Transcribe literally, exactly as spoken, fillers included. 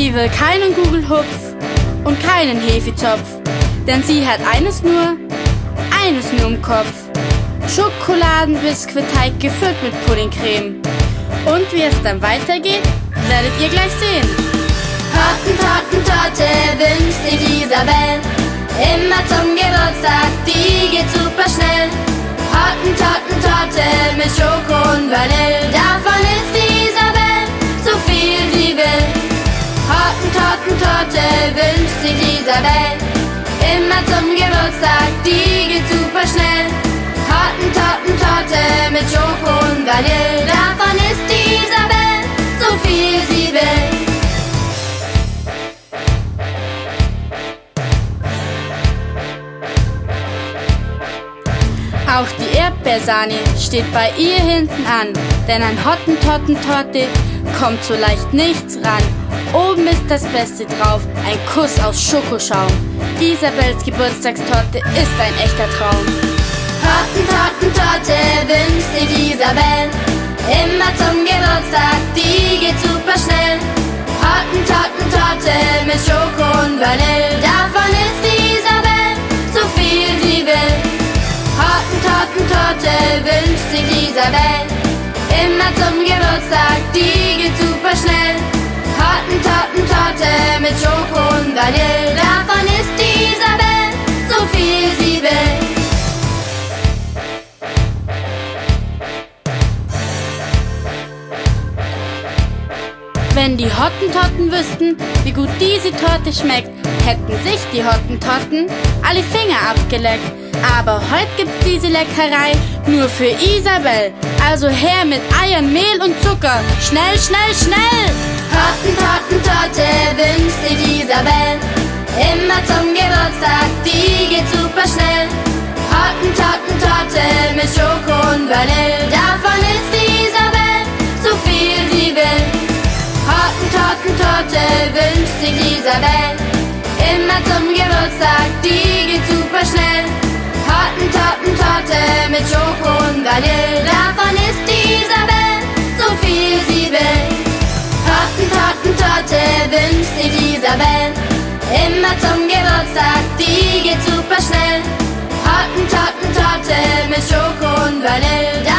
Sie will keinen Gugelhupf und keinen Hefezopf, denn sie hat eines nur, eines nur im Kopf. Schokoladenbiskuitteig gefüllt mit Puddingcreme. Und wie es dann weitergeht, werdet ihr gleich sehen. Torten-Torten-Torte wünscht sich Isabel, immer zum Geburtstag, die geht super schnell. Torten-Torten-Torte mit Schoko und Vanille, davon isst Isabel so viel sie will. Torten-Torten-Torte wünscht sich Isabel, immer zum Geburtstag, die geht super schnell. Torten-Torten-Torte mit Schoko und Vanille, davon isst Isabel so viel sie will. Auch die Erdbeersahne steht bei ihr hinten an, denn an Hottentotten-Torte kommt so leicht nichts ran. Oben ist das Beste drauf, ein Kuss aus Schokoschaum. Isabels Geburtstagstorte ist ein echter Traum. Torten-Torten-Torte wünscht sich Isabel, immer zum Geburtstag, die geht super schnell. Torten-Torten-Torte mit Schoko und Vanille, davon isst Isabel so viel sie will. Torten-Torten-Torte wünscht sich Isabel, immer zum Geburtstag, die geht super schnell. Torten-Torten-Torte mit Schoko und Vanille, davon isst Isabel so viel sie will. Wenn die Hottentotten wüssten, wie gut diese Torte schmeckt, hätten sich die Hottentotten alle Finger abgeleckt. Aber heute gibt's diese Leckerei nur für Isabel. Also her mit Eiern, Mehl und Zucker. Schnell, schnell, schnell! Torten-Torten-Torte wünscht sich Isabel, immer zum Geburtstag, die geht super schnell. Torten-Torten-Torte mit Schoko und Vanille, davon isst Isabel so viel sie will. Torten-Torten-Torte wünscht sich Isabel, immer zum Geburtstag, die geht super schnell. Torten-Torten-Torte mit Schoko und Vanille, davon isst Isabel so viel sie will. Torten-Torten-Torte wünscht sich Isabel, immer zum Geburtstag, die geht super schnell. Torten-Torten-Torte mit Schoko und Vanille,